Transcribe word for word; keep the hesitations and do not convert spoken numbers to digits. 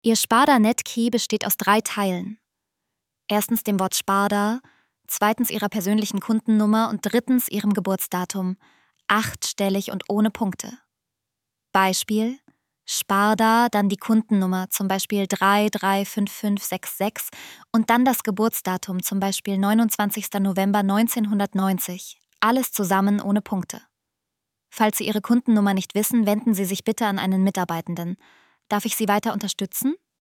Ihr Sparda-Netkey besteht aus drei Teilen. Erstens dem Wort Sparda, zweitens ihrer persönlichen Kundennummer und drittens ihrem Geburtsdatum, achtstellig und ohne Punkte. Beispiel: Sparda, dann die Kundennummer, zum Beispiel drei drei fünf fünf sechs sechs und dann das Geburtsdatum, zum Beispiel neunundzwanzigster November neunzehnhundertneunzig. Alles zusammen ohne Punkte. Falls Sie Ihre Kundennummer nicht wissen, wenden Sie sich bitte an einen Mitarbeitenden. Darf ich Sie weiter unterstützen?